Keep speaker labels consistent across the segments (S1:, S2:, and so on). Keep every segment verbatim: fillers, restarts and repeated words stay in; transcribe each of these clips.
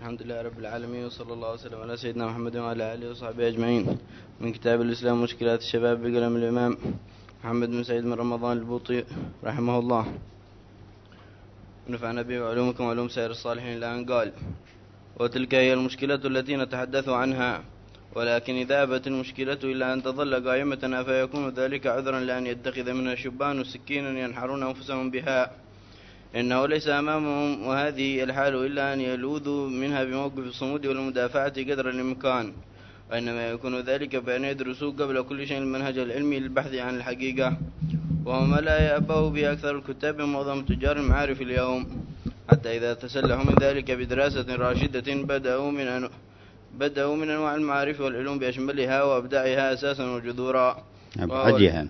S1: الحمد لله رب العالمين، وصلى الله وسلم على سيدنا محمد وعلى آله وصحبه أجمعين. من كتاب الإسلام مشكلات الشباب بقلم الإمام محمد بن سعيد من رمضان البوطي رحمه الله، ونفعنا به وعلومكم وعلوم سائر الصالحين. الآن قال: وتلك هي المشكلة التي نتحدث عنها، ولكن إذا أبت المشكلة إلا أن تظل قائمة فيكون ذلك عذرا لأن يتخذ منها الشبان سكينا ينحرون أنفسهم بها، إنه ليس أمامهم وهذه الحال إلا أن يلوذوا منها بموقف الصمود والمدافعة قدر الإمكان، وإنما يكون ذلك بأن يدرسوا قبل كل شيء المنهج العلمي للبحث عن الحقيقة، وهو ما لا يأبه به أكثر الكتاب ومعظم تجار المعارف اليوم، حتى إذا تسلحوا من ذلك بدراسة راشدة بدأوا من أنو بدأوا من أنواع المعارف والعلوم بأشملها وأبدعها أساسا وجذورا.
S2: أبعدها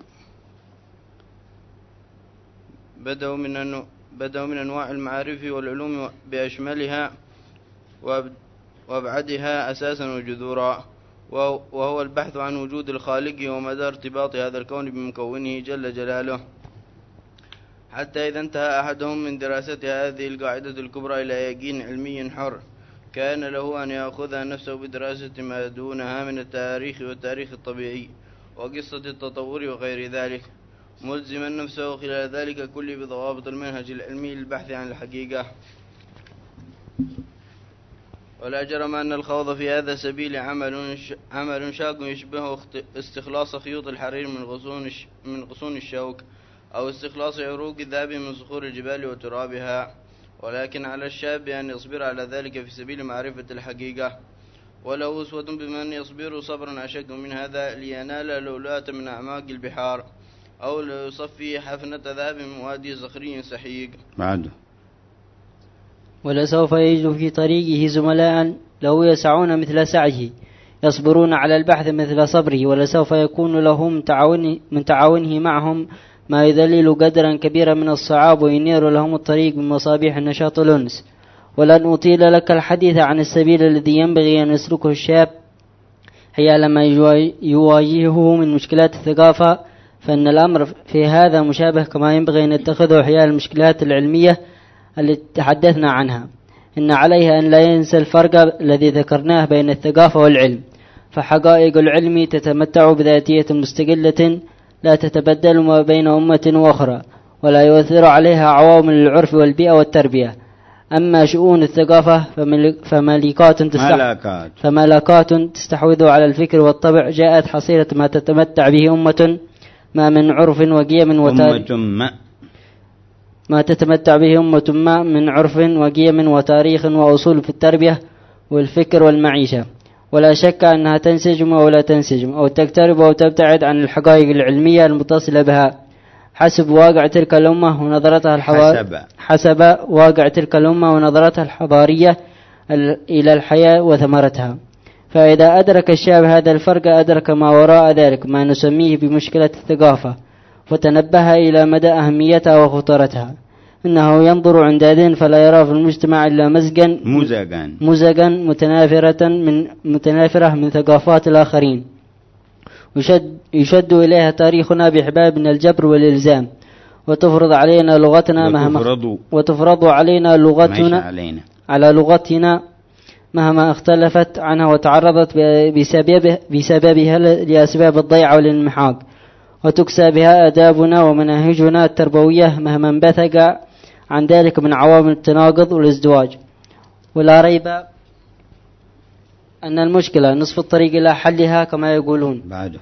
S1: بدأوا من أنو بدأوا من أنواع المعارف والعلوم بأشملها وأبعدها أساسا وجذورا، وهو البحث عن وجود الخالق ومدى ارتباط هذا الكون بمكونه جل جلاله، حتى إذا انتهى أحدهم من دراسة هذه القاعدة الكبرى إلى يقين علمي حر كان له أن يأخذ نفسه بدراسة ما دونها من التاريخ والتاريخ الطبيعي وقصة التطور وغير ذلك، ملزما نفسه خلال ذلك كله بضوابط المنهج العلمي للبحث عن الحقيقة. ولا جرم أن الخوض في هذا السبيل عمل عمل شاق يشبه استخلاص خيوط الحرير من غصون من غصون الشوك، أو استخلاص عروق الذهب من صخور الجبال وترابها، ولكن على الشاب أن يصبر على ذلك في سبيل معرفة الحقيقة، ولو أسوة بمن يصبر صبرا أشد من هذا لينال لؤلؤة من أعماق البحار، أو ليصفي حفنة ذهب من وادي صخري سحيق.
S2: بعده:
S3: ولسوف يجد في طريقه زملاء له يسعون مثل سعيه يصبرون على البحث مثل صبره، ولسوف يكون له من تعاونه معهم ما يذلل قدرا كبيرا من الصعاب وينير لهم الطريق بمصابيح النشاط والأنس. ولن أطيل لك الحديث عن السبيل الذي ينبغي أن يسلكه الشاب حيال ما يواجهه من مشكلات الثقافة، فإن الأمر في هذا مشابه كما ينبغي أن يتخذه حيال المشكلات العلمية التي تحدثنا عنها. إن عليه أن لا ينسى الفرق الذي ذكرناه بين الثقافة والعلم، فحقائق العلم تتمتع بذاتية مستقلة لا تتبدل ما بين أمة وأخرى، ولا يؤثر عليها عوامل العرف والبيئة والتربية. أما شؤون الثقافة فملكات تستحوذ, فملكات تستحوذ على الفكر والطبع، جاءت حصيلة ما تتمتع به أمة ما من عرف وقيم وتاريخ ما. ما تتمتع به أمة ما من عرف وقيم وتاريخ وأصول في التربية والفكر والمعيشة، ولا شك أنها تنسجم أو لا تنسجم، أو تقترب أو تبتعد عن الحقائق العلمية المتصلة بها حسب واقع تلك الأمة ونظرتها الحضارية حسب. حسب واقع تلك الأمة ونظرتها الحضارية إلى الحياة وثمرتها. فإذا أدرك الشاب هذا الفرق أدرك ما وراء ذلك ما نسميه بمشكلة الثقافة، وتنبه إلى مدى أهميتها وخطورتها. إنه ينظر عندئذ فلا يرى في المجتمع إلا مزجا
S2: مزجا
S3: مزجا متنافرة من متنافرة من ثقافات الآخرين، يشد, يشد إليها تاريخنا بحباب من الجبر والإلزام، وتفرض علينا لغتنا مهما
S2: وتفرض,
S3: وتفرض علينا لغتنا علينا. على لغتنا مهما اختلفت عنها وتعرضت بسببها, بسببها لأسباب الضياع والانمحاق، وتكسى بها آدابنا ومناهجنا التربوية مهما انبثق عن ذلك من عوامل التناقض والازدواج. ولا ريب أن المشكلة نصف الطريق إلى حلها كما يقولون.
S2: بعده: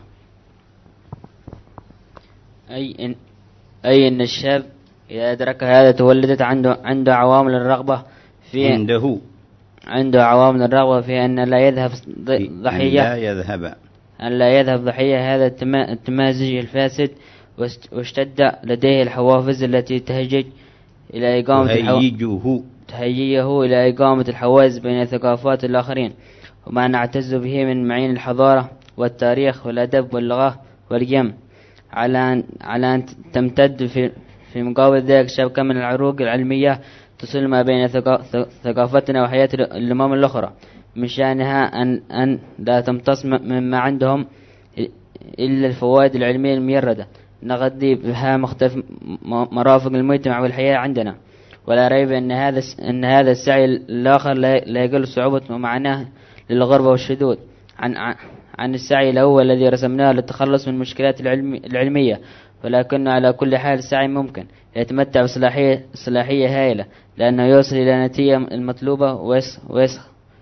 S4: أي إن, أي إن الشاب إذا أدرك هذا تولدت عنده عنده عوامل الرغبة في
S2: عنده
S4: عنده عوامل الرغبة في أن لا يذهب ضحية
S2: أن لا يذهب
S4: أن لا يذهب ضحية هذا التمازج الفاسد، واشتد لديه الحوافز التي تهيج إلى إقامة
S2: تهيجه
S4: تهيجه إلى إقامة الحواجز بين ثقافات الآخرين، وما نعتز به من معين الحضارة والتاريخ والأدب واللغة والقيم، على أن على أن تمتد في في مقابل ذلك شبكة من العروق العلمية تصل ما بين ثقافتنا وحياة الأمم الأخرى، من شأنها أن أن لا تمتص مما عندهم إلا الفوائد العلمية المجردة، نغذي بها مختلف مرافق المجتمع والحياة عندنا، ولا ريب أن هذا أن هذا السعي الآخر لا يقل صعوبة ومعناه للغربة والشذوذ عن عن السعي الأول الذي رسمناه للتخلص من المشكلات العلمية، ولكنه على كل حال السعي ممكن يتمتع بصلاحية صلاحية هائلة، لأنه يوصل إلى نتيجة المطلوبة ويس ويس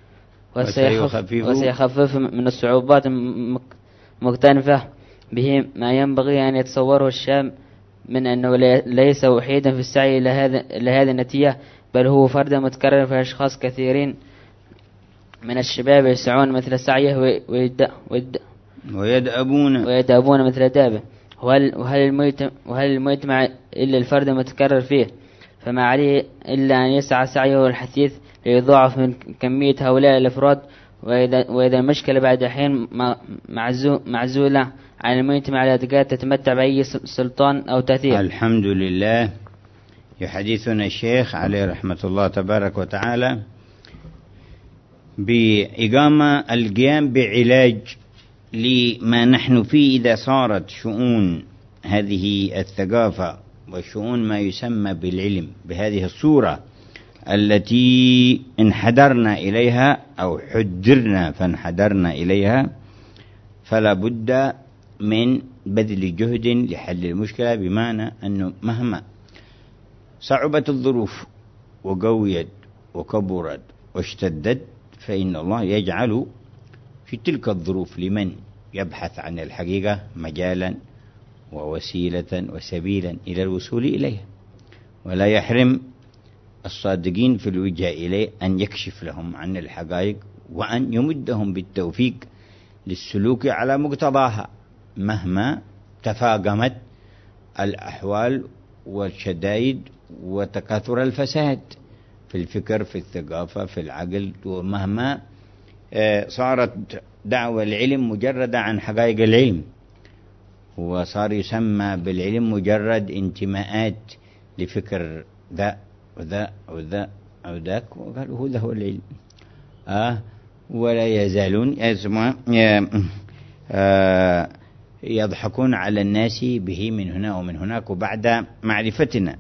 S4: وسيخفف من الصعوبات المكتنفة به ما ينبغي أن يتصوره الشاب من أنه ليس وحيدا في السعي لهذه النتيجة، بل هو فرد متكرر في أشخاص كثيرين من الشباب يسعون مثل سعيه ويد ويد
S2: ويدأبون
S4: ويدأبون مثل دابه. وهل وهل المجتمع وهل المجتمع إلا الفرد متكرر فيه، فما عليه إلا أن يسعى سعيه الحثيث ليضاعف من كمية هؤلاء الأفراد. وإذا وإذا المشكلة بعد حين معزولة عن المجتمع التي تتمتع بأي سلطان أو تأثير.
S2: الحمد لله. يحدثنا الشيخ عليه رحمة الله تبارك وتعالى بإقامة القيام بعلاج لما نحن فيه إذا صارت شؤون هذه الثقافة وشؤون ما يسمى بالعلم بهذه الصورة التي انحدرنا إليها أو حدرنا فانحدرنا إليها، فلا بد من بذل جهد لحل المشكلة، بمعنى أنه مهما صعبت الظروف وقويت وكبرت واشتدت، فإن الله يجعل في تلك الظروف لمن يبحث عن الحقيقة مجالا ووسيلة وسبيلا إلى الوصول إليها، ولا يحرم الصادقين في الوجهة إليه أن يكشف لهم عن الحقائق وأن يمدهم بالتوفيق للسلوك على مقتضاها مهما تفاقمت الأحوال والشدائد وتكاثر الفساد في الفكر في الثقافة في العقل، ومهما صارت دعوة العلم مجردة عن حقائق العلم، وصار يسمى بالعلم مجرد انتماءات لفكر ذا وذا وذا أو ذاك، وقالوا هذا هو العلم. آه ولا يزالون آه يضحكون على الناس به من هنا ومن هناك. وبعد معرفتنا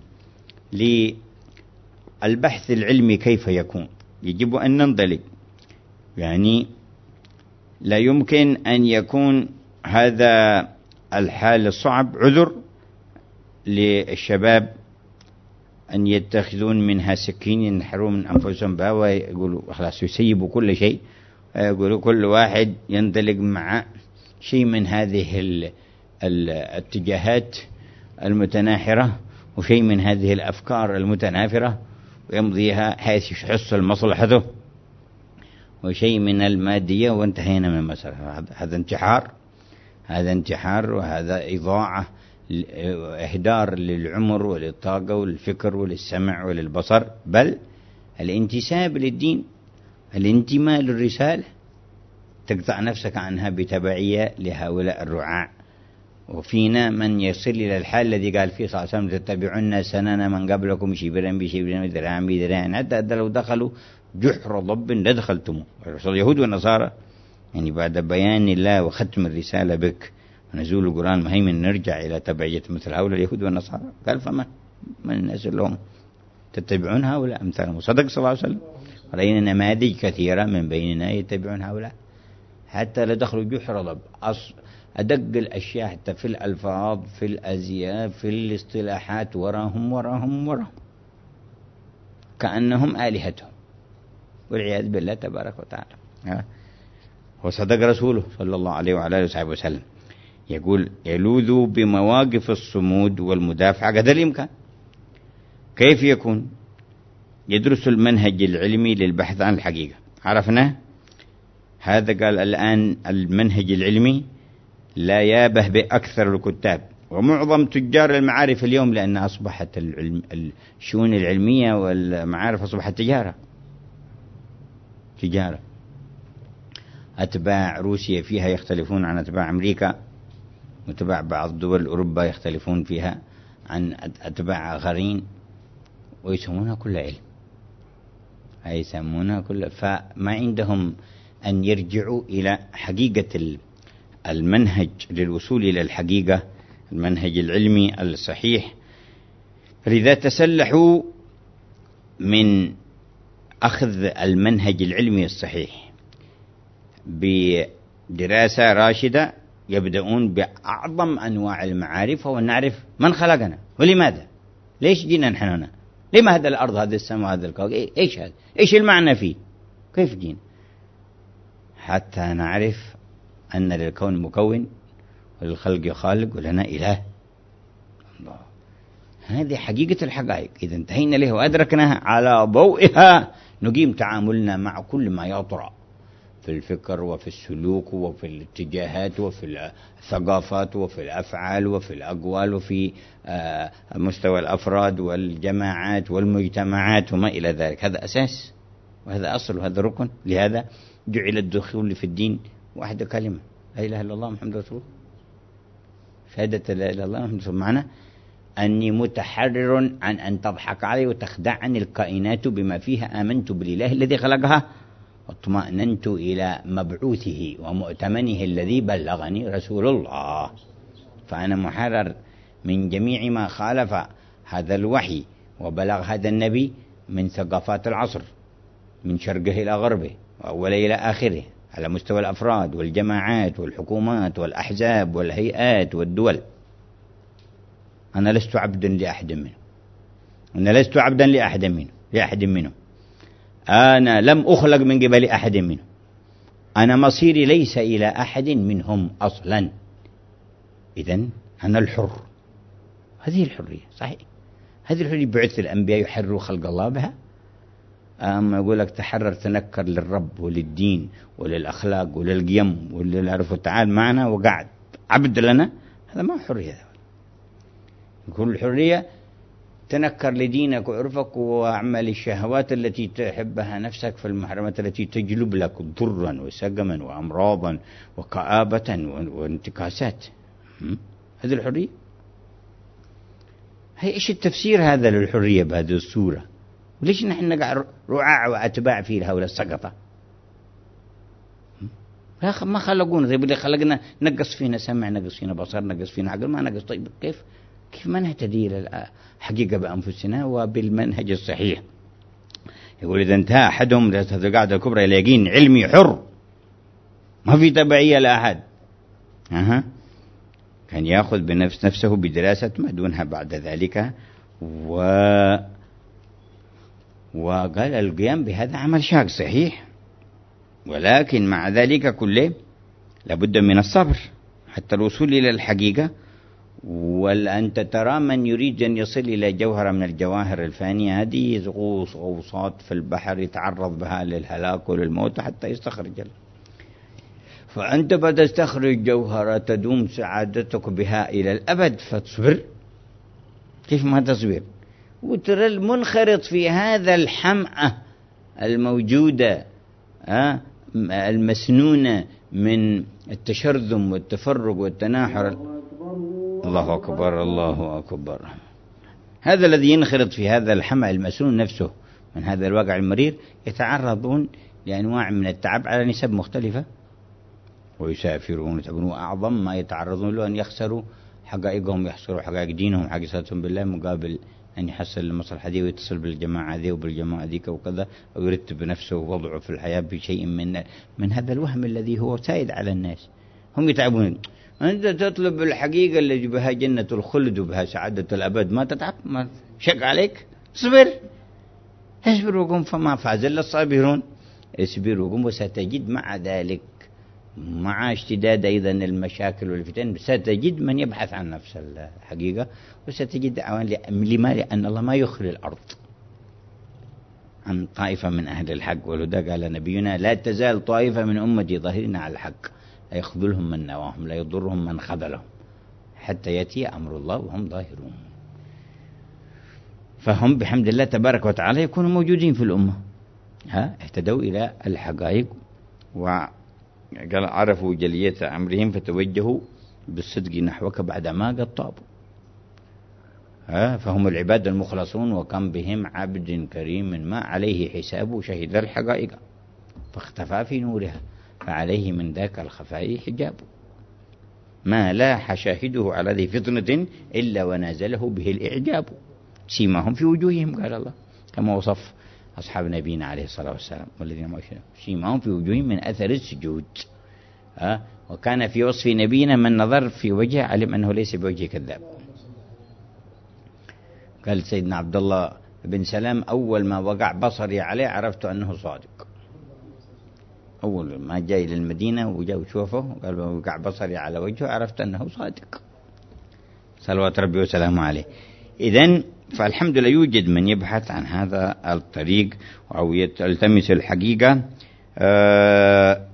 S2: للبحث العلمي كيف يكون، يجب أن ننطلق، يعني لا يمكن أن يكون هذا الحال الصعب عذر للشباب أن يتخذون منها سكين ينحرون من أنفسهم بها ويقولوا خلاص يسيبوا كل شيء، يقولوا كل واحد ينطلق مع شيء من هذه الاتجاهات المتناحرة وشيء من هذه الأفكار المتنافرة ويمضيها حيث يحصل مصلحته، وشيء من المادية وانتهينا من المسألة. هذا انتحار، هذا انتحار وهذا إضاعة إهدار للعمر وللطاقة وللفكر وللسمع وللبصر، بل الانتساب للدين، الانتماء للرسالة، تقطع نفسك عنها بتبعية لهؤلاء الرعاع. وفينا من يصل إلى الحال الذي قال فيه صلى الله عليه وسلم تتبعون سنن من قبلكم شبرا بشبرا وذراعا بذراع، حتى لو دخلوا جحر ضب لدخلتموه. اليهود والنصارى يعني بعد بيان الله وختم الرسالة بك ونزول القرآن مهيمن نرجع إلى تبعية مثل هؤلاء اليهود والنصارى. قال فمن من الناس لهم تتبعون هؤلاء أمثالهم. صدق صلى الله عليه وسلم، رأينا نماذج كثيرة من بيننا يتبعون هؤلاء حتى لا دخلوا جحر ضب. أدق الأشياء حتى في الألفاظ في الأزياء في الاصطلاحات وراهم وراهم وراهم كأنهم آلهتهم والعياذ بالله تبارك وتعالى. وصدق رسوله صلى الله عليه وعلى آله وصحبه وسلم، يقول يلوذ بمواقف الصمود والمدافعة قدر الإمكان. كيف يكون؟ يدرس المنهج العلمي للبحث عن الحقيقة، عرفنا هذا. قال الآن المنهج العلمي لا يابه بأكثر الكتاب ومعظم تجار المعارف اليوم، لأن أصبحت العلم الشؤون العلمية والمعارف أصبحت تجارة تجارة أتباع روسيا فيها يختلفون عن أتباع أمريكا، وأتباع بعض دول أوروبا يختلفون فيها عن أتباع آخرين، ويسمونها كل علم، يسمونها كل، فما عندهم أن يرجعوا إلى حقيقة المنهج للوصول إلى من أخذ المنهج العلمي الصحيح بدراسة راشدة يبدأون بأعظم أنواع المعارف، وأن نعرف من خلقنا ولماذا، ليش جينا نحن هنا، لما هذا الأرض هذا السماء هذا الكوكب، إيش هذا، إيش المعنى فيه، كيف جينا، حتى نعرف أن للكون مكون وللخلق خالق ولنا إله. الله، هذه حقيقة الحقائق. إذا انتهينا له وأدركناها على ضوئها نقيم تعاملنا مع كل ما يطرأ في الفكر وفي السلوك وفي الاتجاهات وفي الثقافات وفي الأفعال وفي الأقوال وفي مستوى الأفراد والجماعات والمجتمعات وما إلى ذلك. هذا أساس وهذا أصل وهذا ركن. لهذا جعل الدخول في الدين واحدة كلمة، لا إله إلا الله محمد رسول الله. شهادة لا إله إلا الله محمد رسول الله معنى أني متحرر عن أن تضحك علي وتخدعني الكائنات بما فيها. آمنت بالله الذي خلقها واطمأننت إلى مبعوثه ومؤتمنه الذي بلغني رسول الله. فأنا محرر من جميع ما خالف هذا الوحي وبلغ هذا النبي من ثقافات العصر من شرقه إلى غربه وأوله إلى آخره على مستوى الأفراد والجماعات والحكومات والأحزاب والهيئات والدول. أنا لست عبدا لأحد منهم، أنا لست عبدا لأحد منهم لأحد منهم أنا لم أخلق من قبل أحد منهم، أنا مصيري ليس إلى أحد منهم أصلا. إذن أنا الحر. هذه الحرية صحيح، هذه الحرية بعث الأنبياء يحرروا خلق الله بها. أما يقول لك تحرر تنكر للرب وللدين وللأخلاق وللقيم وللعرف تعال معنا وقعد عبد لنا، هذا ما حرية. يقول الحرية تنكر لدينك وعرفك واعمل الشهوات التي تحبها نفسك في المحرمات التي تجلب لك ضرا وسقما وأمراضا وكآبة وانتكاسات. هذه الحرية. هي إيش التفسير هذا للحرية بهذه الصورة؟ وليش نحن نقع رعاع وأتباع في هؤلاء السقطة؟ ما خلقونا زي اللي خلقنا نقص فينا سمع، نقص فينا بصر، نقص فينا عقل، ما نقص. طيب كيف كيف ما نهتدي إلى الحقيقة بأنفسنا وبالمنهج الصحيح؟ يقول إذا انتهى أحدهم دراسة القاعدة الكبرى إلى يقين علمي حر ما في تبعية لأحد، أها كان يأخذ بنفس نفسه بدراسة ما دونها بعد ذلك. و وقال القيام بهذا عمل شاق صحيح، ولكن مع ذلك كله لابد من الصبر حتى الوصول إلى الحقيقة. وأنت ترى من يريد أن يصل إلى جوهرة من الجواهر الفانية هذه يغوص غوصات في البحر يتعرض بها للهلاك وللموت حتى يستخرج. فأنت بتستخرج جوهرة تدوم سعادتك بها إلى الأبد فتصبر. كيف ما تصبر وترى المنخرط في هذا الحمأة الموجودة المسنونة من التشرذم والتفرق والتناحر. الله أكبر الله أكبر. هذا الذي ينخرط في هذا الحمأ المسنون نفسه من هذا الواقع المرير يتعرضون لأنواع من التعب على نسب مختلفة ويسافرون ويتعبون. أعظم ما يتعرضون له أن يخسروا حقائقهم، يخسروا حقائق دينهم حقيقتهم بالله مقابل أن يحصل المصلحة دي ويتصل بالجماعة ذي وبالجماعة ذيك وكذا، ويرتب نفسه ووضعه في الحياة بشيء من من هذا الوهم الذي هو سائد على الناس. هم يتعبون. أنت تطلب الحقيقة اللي بها جنة الخلد وبها سعادة الأبد، ما تتعب، ما شق عليك، اصبر اصبر وقم فما فاز إلا الصابرون. اصبر وقم وستجد مع ذلك مع اشتداد أيضا المشاكل والفتن ستجد من يبحث عن نفس الحقيقة، وستجد دعوان. لما؟ لأن الله ما يخلي الأرض عن طائفة من أهل الحق والهدى. قال نبينا لا تزال طائفة من أمتي ظاهرين على الحق لا يخذلهم من نواهم لا يضرهم من خذلهم حتى يأتي أمر الله وهم ظاهرون. فهم بحمد الله تبارك وتعالى يكونوا موجودين في الأمة، ها اهتدوا إلى الحقائق وقال عرفوا جلية أمرهم فتوجهوا بالصدق نحوك بعدما قد طابوا. ها فهم العباد المخلصون وكم بهم عبد كريم ما عليه حساب شهد الحقائق فاختفى في نورها فعليه من ذاك الخفاء حجاب ما لاح شاهده على ذي فطنة إلا ونازله به الإعجاب سيماهم في وجوههم. قال الله كما وصف أصحاب نبينا عليه الصلاة والسلام والذين سيماهم في وجوههم من أثر السجود. أه؟ وكان في وصف نبينا من نظر في وجهه علم أنه ليس بوجه كذاب. قال سيدنا عبد الله بن سلام: أول ما وقع بصري عليه عرفت أنه صادق. أول ما جاء إلى المدينة وجاء وشوفه قال وقع بصري على وجهه عرفت أنه صادق صلوات ربي وسلامه عليه. إذن فالحمد لله يوجد من يبحث عن هذا الطريق أو يلتمس الحقيقة. أه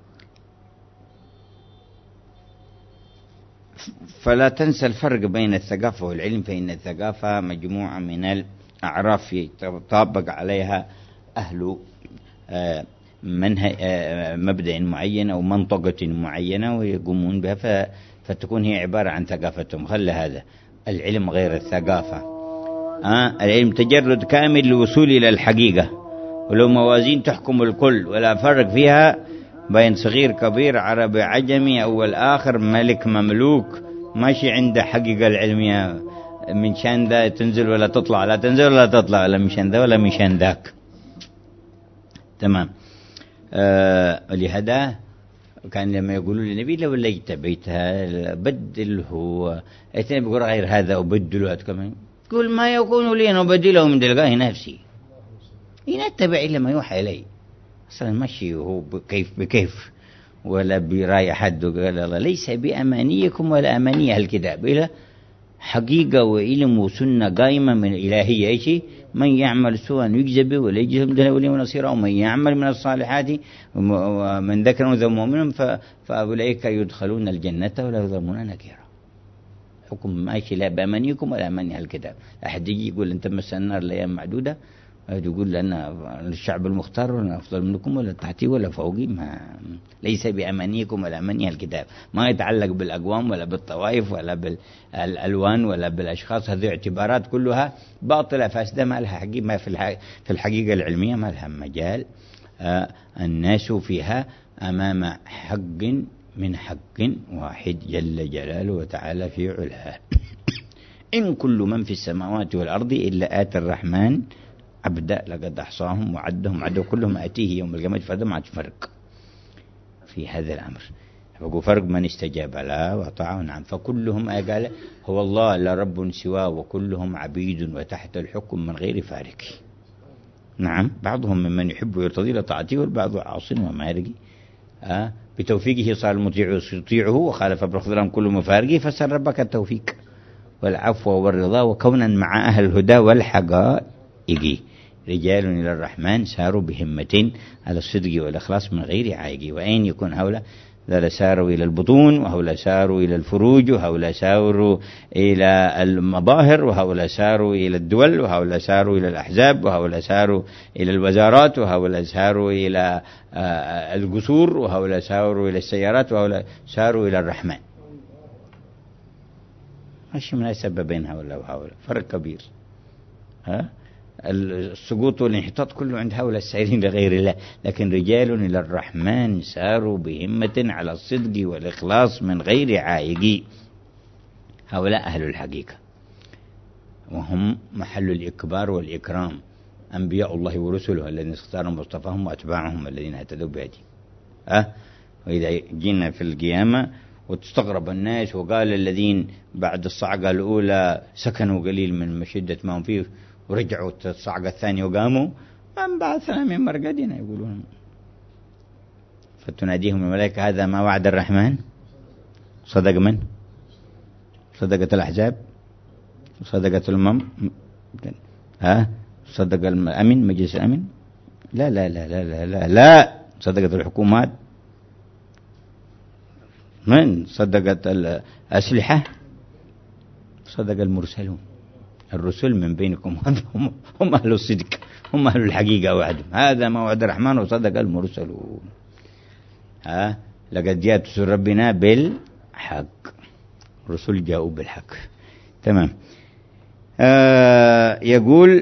S2: فلا تنسى الفرق بين الثقافة والعلم، فإن الثقافة مجموعة من الأعراف يطابق عليها أهل أه منهج أه مبدأ معين أو منطقة معينة ويقومون بها، فتكون هي عبارة عن ثقافتهم. خلى هذا العلم غير الثقافة. آه العلم تجرد كامل للوصول إلى الحقيقة، ولو موازين تحكم الكل ولا فرق فيها بين صغير كبير عربي عجمي أو الآخر ملك مملوك، ماشي عنده حقيقة العلمية من شان ذا تنزل ولا تطلع، لا تنزل ولا تطلع، ولا من شان ذا ولا من شان ذاك. تمام. آه لهذا كان لما يقولوا للنبي لو ليت بيتها بدله، اثنين بيقول غير هذا وبدله كمان، قل ما يكون لي أن أبدله من تلقاه نفسي إن أتبع إلا ما يوحى إلي. أصلا ماشي هو بكيف بكيف ولا براية حد. قال الله ليس بأمانيكم ولا أماني أهل الكتاب، إلا حقيقة وعلم وسنة قائمة من الإلهية. أي شيء من يعمل سوءا يجزى به ولا يجزى به ولي ونصيرا، ومن يعمل من الصالحات ومن ذكر وأنثى مؤمن فأولئك يدخلون الجنة ولا يظلمون نكيرا. حكم ماشي لا بأمانيكم ولا أماني أهل الكتاب. أحد يجي يقول أنت مس النار لأيام معدودة، يقول لأن الشعب المختار ولا أفضل منكم ولا تحتي ولا فوقي، ما ليس بأمانيكم ولا أماني الكتاب. ما يتعلق بالأقوام ولا بالطوائف ولا بالألوان ولا بالأشخاص. هذه اعتبارات كلها باطلة فاسدة، ما لها حقيقة، ما في الحقيقة العلمية ما لها مجال. آه الناس فيها أمام حق من حق واحد جل جلاله وتعالى في علاه. إن كل من في السماوات والأرض إلا آتي الرحمن عبدا لقد أحصاهم وعدهم عدوا كلهم آتيه يوم القيامة فردا. ما عاد فرق في هذا الأمر. فقوا فرق من استجاب له وأطاعه. نعم. فكلهم قال هو الله لا رب سواه وكلهم عبيد وتحت الحكم من غير فارق. نعم. بعضهم ممن يحب ويرتضي لطاعته والبعض عاص ومارق. آه بتوفيقه صار المطيع يطيعه وخالف بالخذلان كل مفارقه. فسر ربك التوفيق والعفو والرضا وكونا مع أهل الهدى والحقائق. رجال إلى الرحمن ساروا بهمة على الصدق والإخلاص من غير عائق. وأين يكون هؤلاء؟ ذولا ساروا إلى البطون، وهؤلاء ساروا إلى الفروج، وهؤلاء ساروا إلى المظاهر، وهؤلاء ساروا إلى الدول، وهؤلاء ساروا إلى الأحزاب، وهؤلاء ساروا إلى الوزارات، وهؤلاء ساروا إلى القصور، وهؤلاء ساروا إلى السيارات، وهؤلاء ساروا إلى الرحمن. ماشي مناسبة بين هؤلاء وهؤلاء، فرق كبير. ها السقوط والانحطاط كله عند هؤلاء السائرين لغير الله. لكن رجال إلى الرحمن ساروا بهمة على الصدق والإخلاص من غير عائق. هؤلاء أهل الحقيقة، وهم محل الإكبار والإكرام. أنبياء الله ورسله الذين اختارهم واصطفاهم وأتباعهم الذين اهتدوا بهدي. أه وإذا جينا في القيامة وتستغرب الناس وقال الذين بعد الصعقة الأولى سكنوا قليل من شدة ما هم فيه ورجعوا الصعقة الثانية وقاموا، من بعثنا من مرقدنا يقولون. فتناديهم الملائكة هذا ما وعد الرحمن صدق من؟ صدقت الأحزاب، صدقت الأمم، ها صدق الأمن مجلس الأمن، لا لا لا لا لا لا, لا. صدقت الحكومات، من صدقت الأسلحة؟ صدق المرسلون. الرسل من بينكم هم, هم أهل الصدق، هم أهل الحقيقة وعدهم. هذا ما وعد الرحمن وصدق المرسلون. ها لقد جاءت رسل ربنا بالحق، الرسل جاءوا بالحق. تمام. آه يقول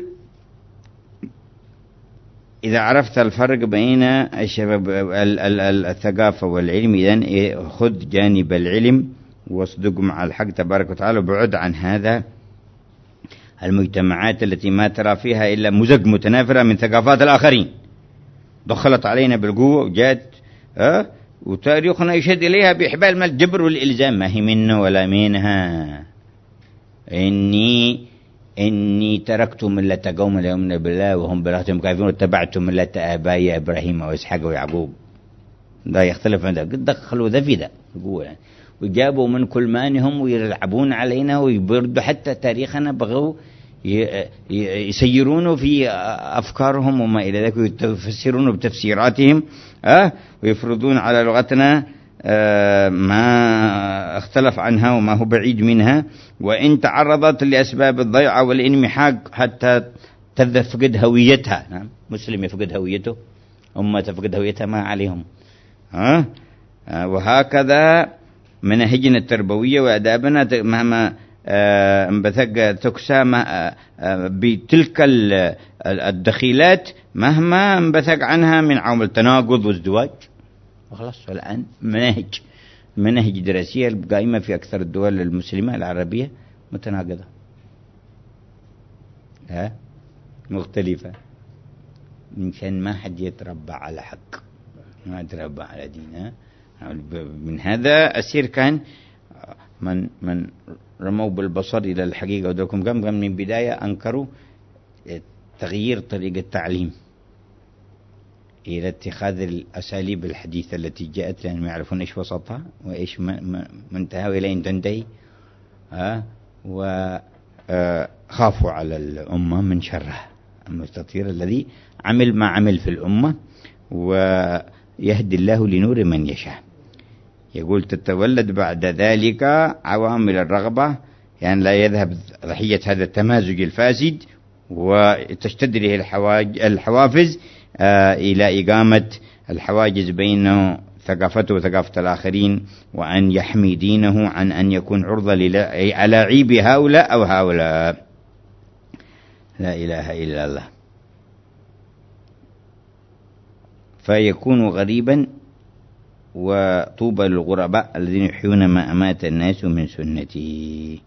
S2: إذا عرفت الفرق بين الشباب الثقافة والعلم، إذن خذ جانب العلم واصدق مع الحق تبارك وتعالى وبعد عن هذا المجتمعات التي ما ترى فيها إلا مزج متنافرة من ثقافات الآخرين، دخلت علينا بالقوة وجات أه؟ وتاريخنا يشهد إليها بإحبال ما الجبر والإلزام، ما هي منه ولا منها. إني إني تركت ملة قوم لا يؤمنون بالله وهم بربهم كافرون واتبعت ملة آبائي إبراهيم وإسحاق ويعقوب. ده يختلف عن ده، قد دخلوا ذا في ذا يعني. وجابوا من كل مانهم ويلعبون علينا ويبردوا حتى تاريخنا، بغوا يسيرونه في أفكارهم وما إلى ذلك، ويفسرونه بتفسيراتهم أه ويفرضون على لغتنا أه ما اختلف عنها وما هو بعيد منها. وإن تعرضت لأسباب الضيعة والانمحاق حتى تفقد هويتها. نعم، مسلم يفقد هويته، أمة تفقد هويتها، ما عليهم أه؟ أه وهكذا مناهجنا التربوية وأدابنا مهما انبثق تكسى بتلك الدخيلات مهما انبثق عنها من عوامل تناقض وازدواج. وخلاص الآن مناهج مناهج دراسية القائمة في أكثر الدول المسلمة العربية متناقضة، ها مختلفة، مشان ما حد يتربى على حق، ما يتربى على دين. من هذا أسير كان من من رموا بالبصر إلى الحقيقة ودركم كم كم من بداية أنكروا تغيير طريقة التعليم إلى اتخاذ الأساليب الحديثة التي جاءت، لأنهم يعني يعرفون إيش وسطها وإيش منتهى وإلى أين تنتهي، ها وخافوا على الأمة من شرها المستطير الذي عمل ما عمل في الأمة، ويهدي الله لنور من يشاء. يقول تتولد بعد ذلك عوامل الرغبة، يعني لا يذهب ضحية هذا التمازج الفاسد وتشتد له الحوافز آه إلى إقامة الحواجز بين ثقافته وثقافة الآخرين، وأن يحمي دينه عن أن يكون عرضة لألاعيب هؤلاء أو هؤلاء. لا إله إلا الله. فيكون غريبا، وطوبى للغرباء الذين يحيون ما أمات الناس من سنتي.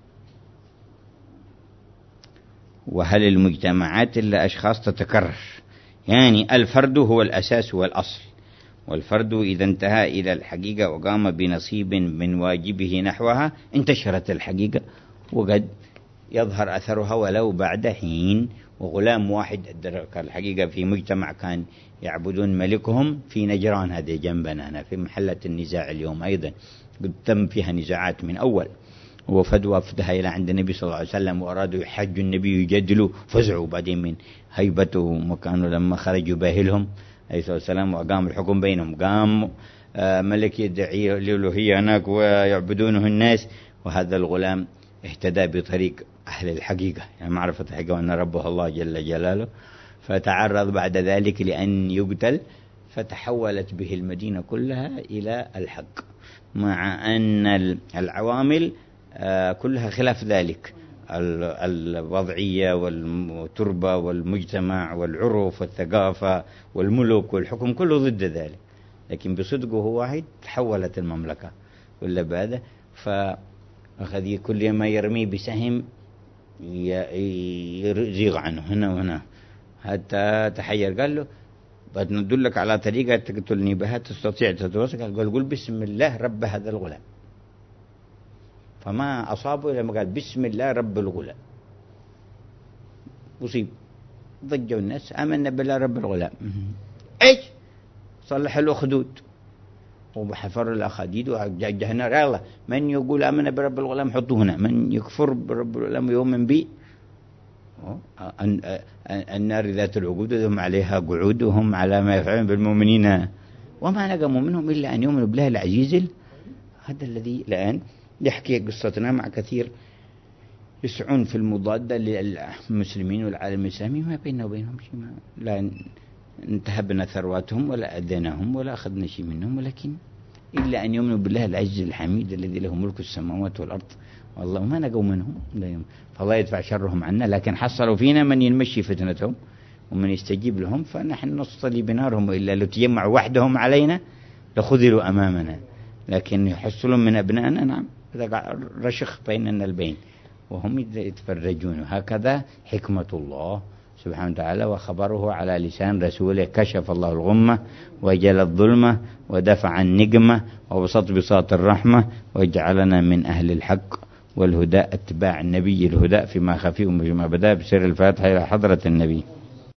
S2: وهل المجتمعات إلا أشخاص تتكرر؟ يعني الفرد هو الأساس والأصل، والفرد إذا انتهى إلى الحقيقة وقام بنصيب من واجبه نحوها انتشرت الحقيقة، وقد يظهر أثرها ولو بعد حين. وغلام واحد أدرك الحقيقة في مجتمع كان يعبدون ملكهم في نجران، هذه جنبنا هنا في محلة النزاع اليوم أيضا، قد تم فيها نزاعات من أول، وفد وفدها إلى عند النبي صلى الله عليه وسلم وأرادوا يحجوا النبي يجادلوا، فزعوا بعدين من هيبته ومكانه لما خرج يباهلهم عليه الصلاة والسلام وأقام الحكم بينهم. قام ملك يدعي الألوهية هناك ويعبدونه الناس، وهذا الغلام اهتدى بطريق أهل الحقيقة، يعني معرفة الحقيقة وأن ربه الله جل جلاله، فتعرض بعد ذلك لأن يقتل، فتحولت به المدينة كلها إلى الحق، مع أن العوامل كلها خلاف ذلك، الوضعية والتربة والمجتمع والعرف والثقافة والملك والحكم كله ضد ذلك، لكن بصدقه هو واحد تحولت المملكة كلها بهذا. فأخذ كل ما يرمي بسهم يزيغ عنه هنا وهنا حتى تحير. قال له بعد ندلك على طريقة تقتلني بها تستطيع تتوسط؟ قال قل بسم الله رب هذا الغلام، فما أصابه لما قال بسم الله رب الغلام أصيب. ضجوا الناس آمنا بالله رب الغلام، ايش صلح الأخدود وحفر الأخاديد وجهنا يلا من يقول آمنا برب الغلام حطوه هنا، من يكفر برب الغلام يؤمن بي النار ذات الوقود وهم عليها قعود وهم على ما يفعلون بالمؤمنين وما نقموا منهم إلا أن يؤمنوا بالله العزيز. هذا الذي الآن يحكي قصتنا مع كثير يسعون في المضادة للمسلمين والعالم الإسلامي، ما بيننا وبينهم شيء، لا انتهبنا ثرواتهم ولا أذناهم ولا أخذنا شيء منهم، ولكن إلا أن يؤمنوا بالله العزيز الحميد الذي له ملك السماوات والأرض، والله ما نقوا منهم، فالله يدفع شرهم عنا، لكن حصلوا فينا من ينمشي فتنتهم ومن يستجيب لهم، فنحن نصطلي بنارهم، وإلا لو تجمعوا وحدهم علينا لخذلوا أمامنا، لكن يحصلون من أبنائنا نعم رشخ بيننا البين. وهم يتفرجون. هكذا حكمة الله سبحانه وتعالى وخبره على لسان رسوله. كشف الله الغمة وجل الظلمة ودفع النقمة وبسط بساط الرحمة وجعلنا من أهل الحق والهدى اتباع النبي الهدى فيما خفي وفيما بدا. بسر الفاتحة إلى حضرة النبي.